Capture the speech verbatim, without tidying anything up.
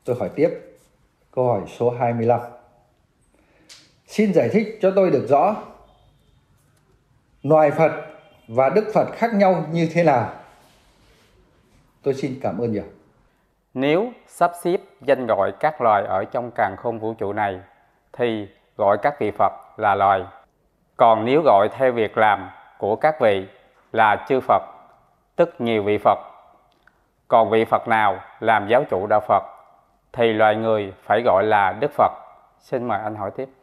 Tôi hỏi tiếp câu hỏi số hai mươi lăm. Xin giải thích cho tôi được rõ loài Phật và Đức Phật khác nhau như thế nào? Tôi xin cảm ơn nhiều. Nếu sắp xếp danh gọi các loài ở trong càn khôn vũ trụ này thì gọi các vị Phật là loài. Còn nếu gọi theo việc làm của các vị là chư Phật, tức nhiều vị Phật. Còn vị Phật nào làm giáo chủ đạo Phật thì loài người phải gọi là Đức Phật. Xin mời anh hỏi tiếp.